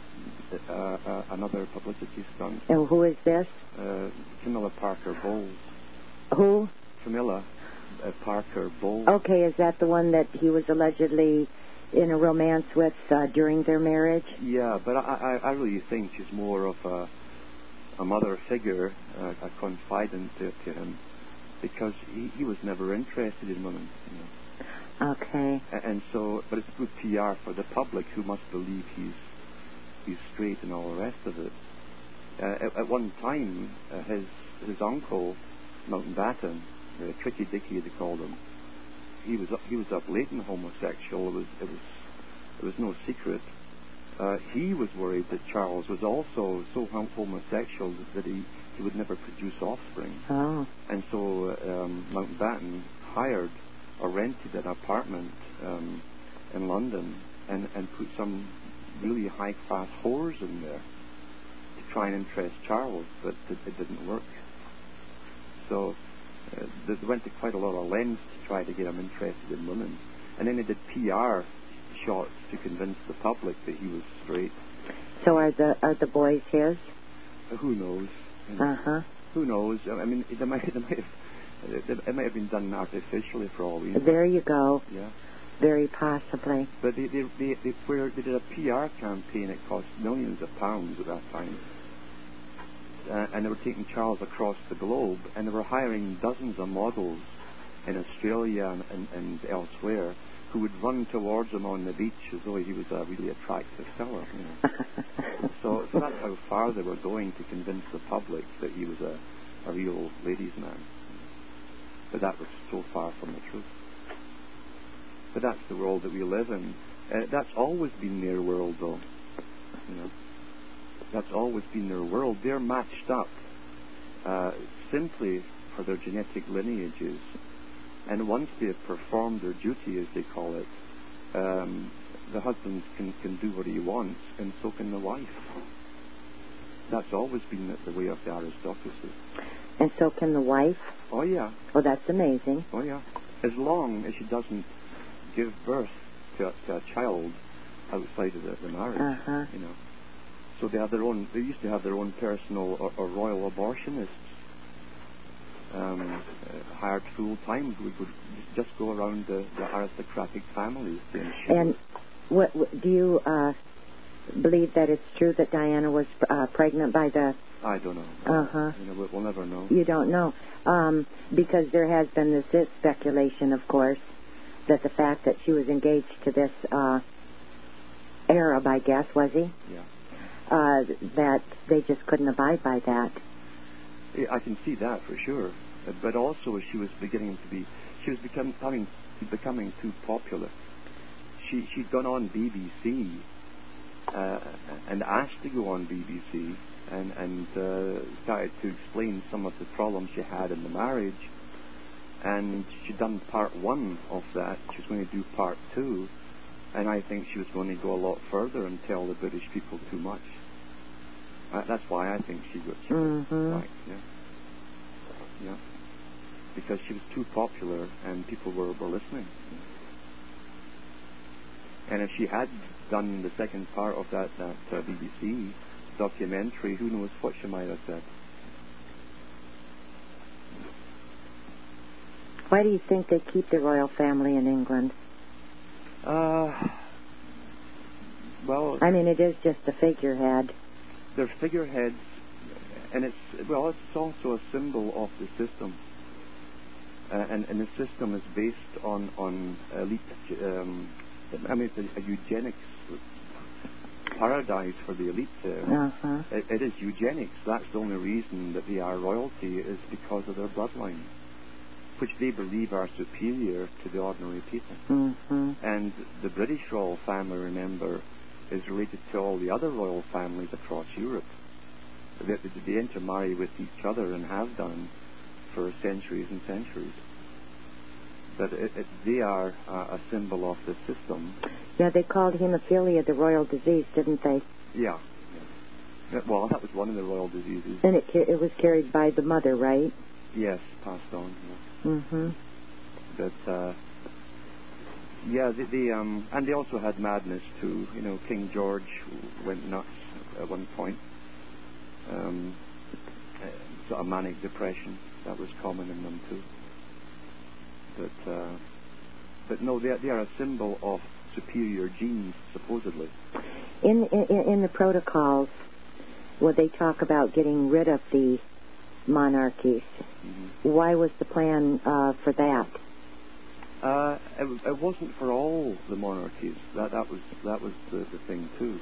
S5: another publicity stunt.
S3: And who is this?
S5: Camilla Parker Bowles.
S3: Who?
S5: Camilla Parker Bowles.
S3: Okay, is that the one that he was allegedly in a romance with during their marriage?
S5: Yeah, but I really think she's more of a mother figure, a confidant to him, because he was never interested in women. You know.
S3: Okay.
S5: And so, but it's good PR for the public, who must believe he's straight and all the rest of it. At one time, his uncle, Mountbatten, Tricky Dicky they called him, he was a blatant homosexual. It was no secret. He was worried that Charles was also so homosexual that he would never produce offspring. And so Mountbatten hired or rented an apartment in London and put some really high-class whores in there to try and impress Charles, but it didn't work. So they went to quite a lot of lengths to try to get him interested in women. And then they did PR shots to convince the public that he was straight.
S3: So are the boys his?
S5: Who knows? You know, who knows? I mean, it might have been done artificially for all we know.
S3: There you go.
S5: Yeah.
S3: Very possibly.
S5: But they did a PR campaign. It cost millions of pounds at that time. And they were taking Charles across the globe, and they were hiring dozens of models in Australia and elsewhere who would run towards him on the beach as though he was a really attractive fellow. You know. so that's how far they were going to convince the public that he was a real ladies' man. But that was so far from the truth. But that's the world that we live in. That's always been their world, though. You know, that's always been their world. They're matched up simply for their genetic lineages. And once they have performed their duty, as they call it, the husband can do what he wants, and so can the wife. That's always been the way of the aristocracy.
S3: And so can the wife?
S5: Oh, yeah.
S3: Oh, that's amazing.
S5: Oh, yeah. As long as she doesn't give birth to a child outside of the marriage, you know. So they have their own. They used to have their own personal or royal abortionists, hired full time, who would just go around the aristocratic families.
S3: And what do you believe that it's true that Diana was pregnant by the?
S5: I don't know. You know, we'll never know.
S3: You don't know, because there has been this speculation, of course, that the fact that she was engaged to this Arab, I guess, was he?
S5: Yeah.
S3: That they just couldn't abide by that.
S5: I can see that for sure. But also, she was beginning to be she was becoming too popular. She'd gone on BBC and asked to go on BBC and started to explain some of the problems she had in the marriage. And she'd done part 1 of that. She was going to do part 2. And I think she was going to go a lot further and tell the British people too much. That's why I think she got sacked. Yeah. Because she was too popular and people were listening. And if she had done the second part of that BBC documentary, who knows what she might have said.
S3: Why do you think they keep the royal family in England?
S5: Well,
S3: I mean, it is just a figurehead.
S5: They're figureheads, and it's also a symbol of the system. And the system is based on elite. It's a eugenics paradise for the elite there. It is eugenics. That's the only reason that they are royalty is because of their bloodline, which they believe are superior to the ordinary people. And the British royal family, remember, is related to all the other royal families across Europe. They intermarry with each other and have done for centuries and centuries. But they are a symbol of the system.
S3: Yeah, they called hemophilia the royal disease, didn't they?
S5: Yeah. Well, that was one of the royal diseases.
S3: And it was carried by the mother, right?
S5: Yes, passed on.
S3: Yeah.
S5: But and they also had madness too. You know, King George went nuts at one point. Sort of manic depression, that was common in them too. But no, they are a symbol of superior genes, supposedly.
S3: In the protocols, where they talk about getting rid of the monarchies, why was the plan for that?
S5: It wasn't for all the monarchies. That was the thing too.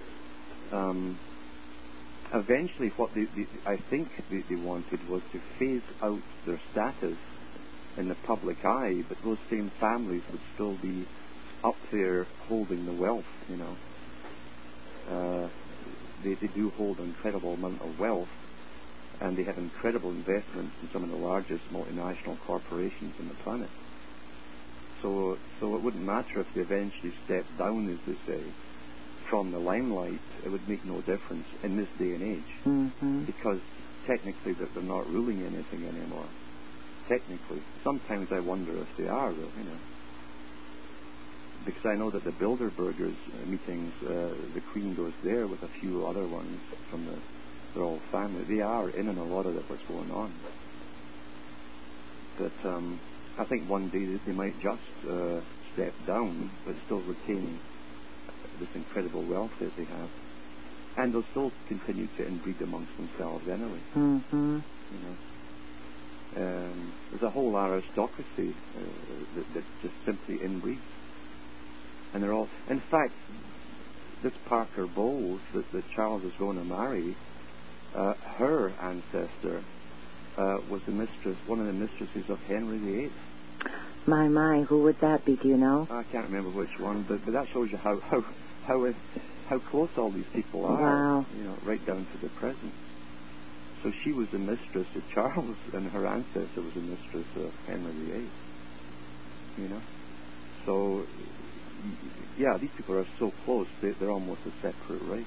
S5: Eventually, what I think they wanted was to phase out their status in the public eye, but those same families would still be up there holding the wealth. You know, they do hold an incredible amount of wealth, and they have incredible investments in some of the largest multinational corporations on the planet. So it wouldn't matter if they eventually stepped down, as they say, from the limelight. It would make no difference in this day and age, because technically they're not ruling anything anymore. Technically, sometimes I wonder if they are, though. You know, because I know that the Bilderbergers meetings, the Queen goes there with a few other ones from the royal family. They are in on a lot of what's going on. But I think one day they might just step down, but still retain this incredible wealth that they have, and they'll still continue to inbreed amongst themselves anyway. You know, there's a whole aristocracy that just simply inbreeds, and they're all. In fact, this Parker Bowles that Charles is going to marry, her ancestor was one of the mistresses of Henry VIII.
S3: My, who would that be? Do you know?
S5: I can't remember which one, but that shows you how close all these people are.
S3: Wow.
S5: You know, right down to the present. So she was the mistress of Charles, and her ancestor was the mistress of Henry VIII. You know, so yeah, these people are so close; they're almost a separate race.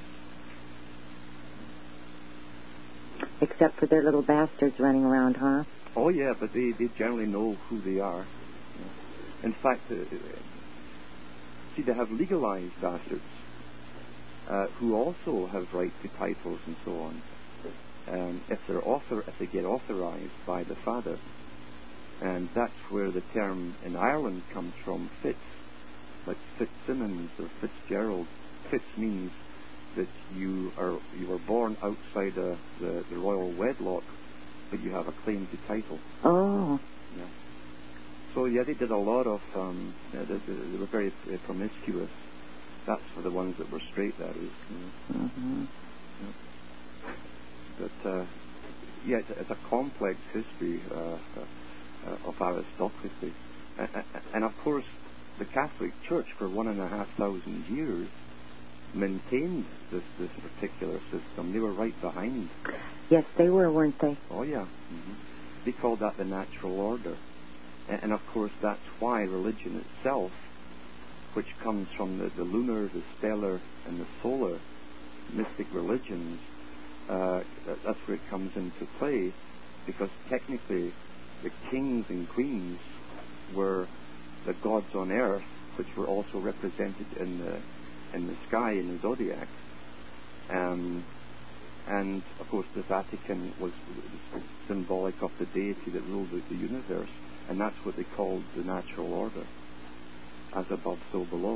S3: Except for their little bastards running around, huh?
S5: Oh yeah, but they generally know who they are. In fact, see, they have legalized bastards who also have right to titles and so on. If they get authorized by the father, and that's where the term in Ireland comes from, Fitz, like Fitzsimmons or Fitzgerald. Fitz means that you were born outside the royal wedlock, but you have a claim to title.
S3: Oh.
S5: Yeah. So yeah, they did a lot of. They were very promiscuous. That's for the ones that were straight, that is. You know. Yeah. But yeah, it's a complex history of aristocracy. And of course, the Catholic Church for 1,500 years maintained this particular system. They were right behind.
S3: Yes, they were, weren't they?
S5: Oh, yeah. They called that the natural order. And of course, that's why religion itself, which comes from the lunar, the stellar, and the solar mystic religions, that's where it comes into play, because technically the kings and queens were the gods on earth, which were also represented in the sky, in the zodiac. And of course the Vatican was symbolic of the deity that ruled the universe, and that's what they called the natural order, as above, so below.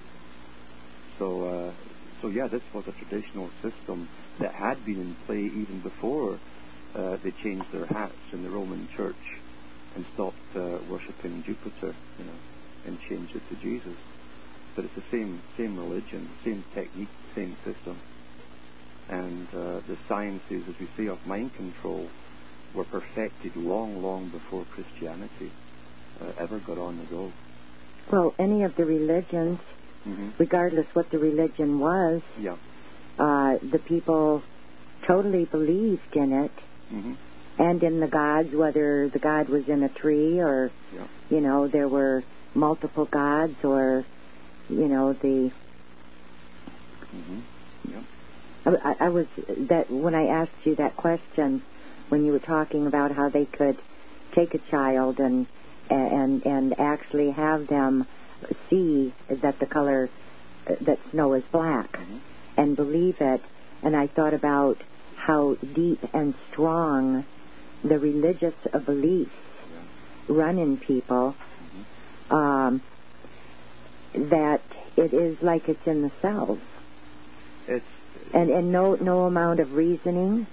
S5: So yeah, this was a traditional system that had been in play even before they changed their hats in the Roman Church and stopped worshipping Jupiter, and changed it to Jesus. But it's the same religion, same technique, same system. And the sciences, as we say, of mind control were perfected long before Christianity ever got on the go.
S3: Well, any of the religions, regardless what the religion was, the people totally believed in it, and in the gods, whether the god was in a tree or, there were multiple gods, or, the... I was that when I asked you that question, when you were talking about how they could take a child and actually have them see that the color that snow is black and believe it, and I thought about how deep and strong the religious beliefs run in people, that it is like it's in the cells. And no amount of reasoning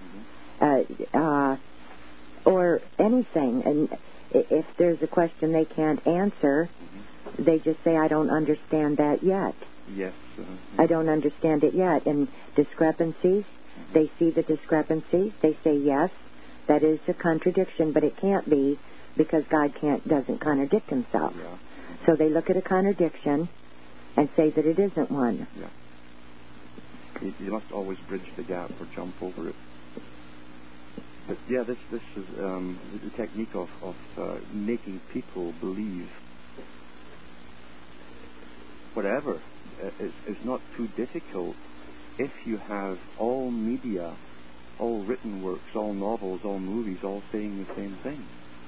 S3: or anything. And if there's a question they can't answer, they just say, I don't understand that yet.
S5: Yes.
S3: I don't understand it yet. And discrepancies, they see the discrepancies. They say, yes, that is a contradiction, but it can't be, because God doesn't contradict himself. So they look at a contradiction and say that it isn't one.
S5: You must always bridge the gap or jump over it. But yeah, this is the technique of making people believe whatever is not too difficult if you have all media, all written works, all novels, all movies, all saying the same thing.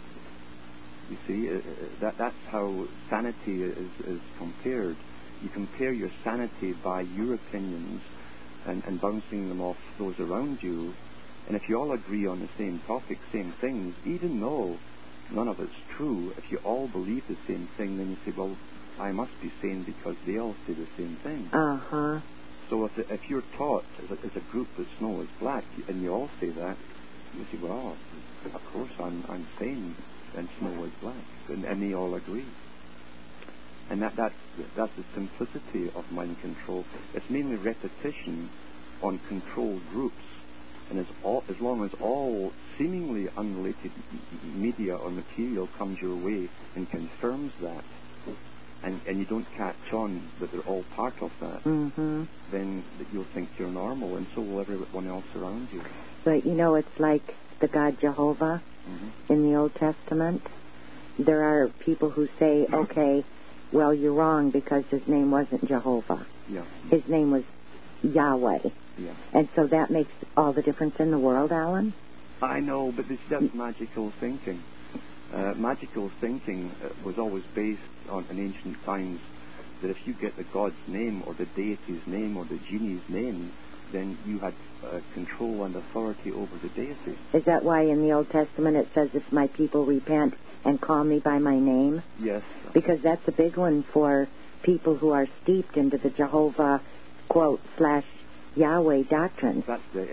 S5: You see, that's how sanity is compared. You compare your sanity by your opinions and bouncing them off those around you. And if you all agree on the same topic, same things, even though none of it's true, if you all believe the same thing, then you say, well, I must be sane because they all say the same thing. So if you're taught as a group that snow is black, and you all say that, you say, well, of course I'm sane and snow is black, and they all agree. And that's the simplicity of mind control. It's mainly repetition on controlled groups. And as long as all seemingly unrelated media or material comes your way and confirms that, and you don't catch on that they're all part of that, then you'll think you're normal, and so will everyone else around you.
S3: But it's like the God Jehovah in the Old Testament. There are people who say, okay, well, you're wrong because his name wasn't Jehovah. His name was Yahweh. And so that makes all the difference in the world, Alan?
S5: I know, but it's just magical thinking. Magical thinking was always based on, in ancient times, that if you get the god's name or the deity's name or the genie's name, then you had control and authority over the deity.
S3: Is that why in the Old Testament it says, if my people repent and call me by my name?
S5: Yes.
S3: Because that's a big one for people who are steeped into the Jehovah, quote, / Yahweh doctrine.
S5: That's the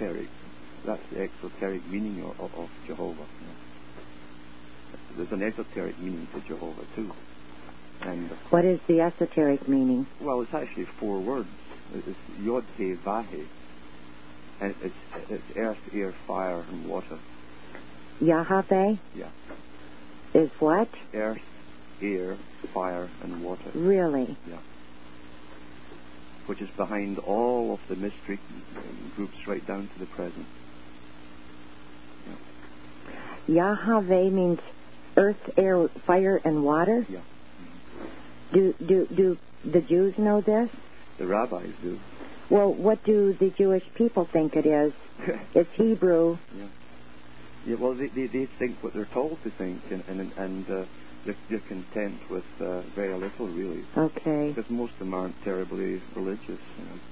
S5: exoteric meaning of Jehovah. There's an esoteric meaning to Jehovah too. And
S3: what is the esoteric meaning?
S5: Well, it's actually 4 words. It's Yod He Vahe, and it's earth, air, fire, and water.
S3: Yahweh?
S5: Yeah.
S3: Is what?
S5: Earth, air, fire, and water.
S3: Really?
S5: Yeah. Which is behind all of the mystery groups right down to the present. Yeah.
S3: Yahweh means earth, air, fire, and water?
S5: Yeah.
S3: Do the Jews know this?
S5: The rabbis do.
S3: Well, what do the Jewish people think it is? It's Hebrew.
S5: Yeah. Yeah. Well, they think what they're told to think, and they're content with very little, really.
S3: Okay.
S5: Because most of them aren't terribly religious. You know.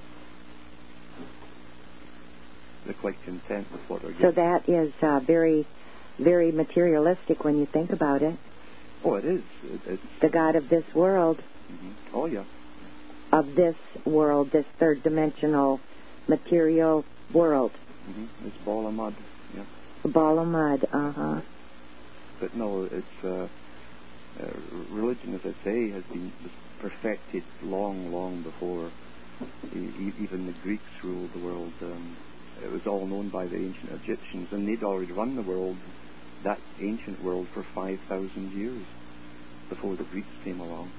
S5: They're quite content with what they're getting.
S3: So that is very, very materialistic when you think about it.
S5: Oh, it is. It's
S3: the God of this world.
S5: Mm-hmm. Oh, yeah.
S3: Of this world, this third-dimensional material world.
S5: Mm-hmm. It's a ball of mud. Yeah.
S3: A ball of mud. Uh-huh.
S5: But no, it's religion, as I say, was perfected long before even the Greeks ruled the world. It was all known by the ancient Egyptians, and they'd already run the world, that ancient world, for 5,000 years before the Greeks came along.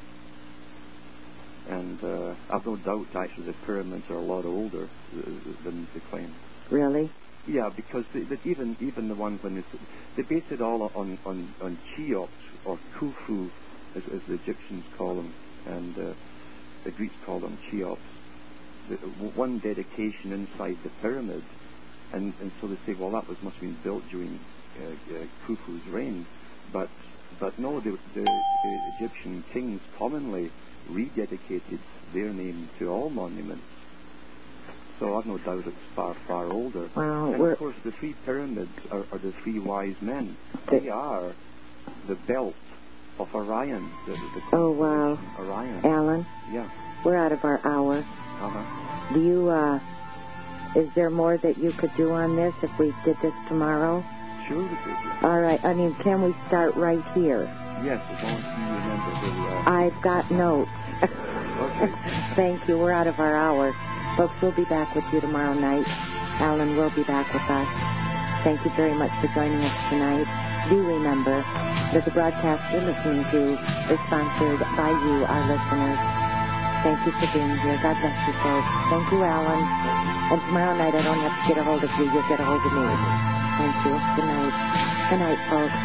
S5: And I've no doubt, actually, the pyramids are a lot older than they claim.
S3: Really?
S5: Yeah, because even the ones when they base it all on Cheops or Khufu, as the Egyptians call them, and the Greeks call them Cheops. One dedication inside the pyramid, and so they say, well, that must have been built during Khufu's reign, but no, the Egyptian kings commonly rededicated their name to all monuments. So I've no doubt it's far older.
S3: Wow,
S5: and of course, the three pyramids are the three wise men. They are the belt of Orion.
S3: Oh, wow.
S5: Orion.
S3: Alan?
S5: Yeah.
S3: We're out of our hour.
S5: Uh-huh.
S3: Do you, is there more that you could do on this if we did this tomorrow?
S5: Sure we could. Yeah.
S3: All right. I mean, can we start right here?
S5: Yes, as long as you remember where we are.
S3: I've got notes.
S5: Okay.
S3: Thank you. We're out of our hour. Folks, we'll be back with you tomorrow night. Alan will be back with us. Thank you very much for joining us tonight. Do remember that the broadcast you're listening to is sponsored by you, our listeners. Thank you for being here. God bless you, folks. Thank you, Alan. And tomorrow night, I don't have to get a hold of you. You'll get a hold of me. Thank you. Good night. Good night, folks.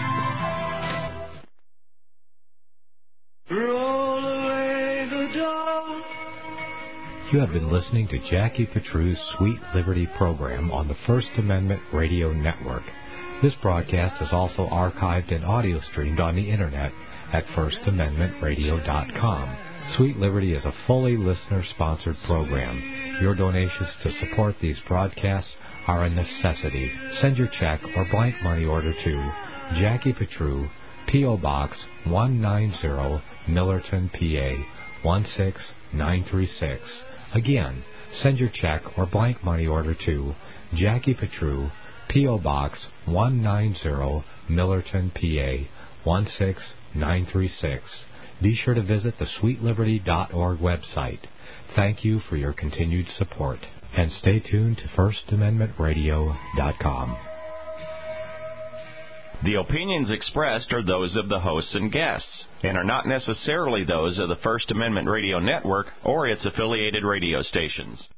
S1: Roll away the dawn.
S6: You have been listening to Jackie Petru's Sweet Liberty program on the First Amendment Radio Network. This broadcast is also archived and audio streamed on the Internet at firstamendmentradio.com. Sweet Liberty is a fully listener-sponsored program. Your donations to support these broadcasts are a necessity. Send your check or blank money order to Jackie Petru, P.O. Box 190, Millerton, PA 16936. Again, send your check or blank money order to Jackie Petru, P.O. Box 190, Millerton, PA 16936. Be sure to visit the sweetliberty.org website. Thank you for your continued support. And stay tuned to firstamendmentradio.com.
S7: The opinions expressed are those of the hosts and guests, and are not necessarily those of the First Amendment Radio Network or its affiliated radio stations.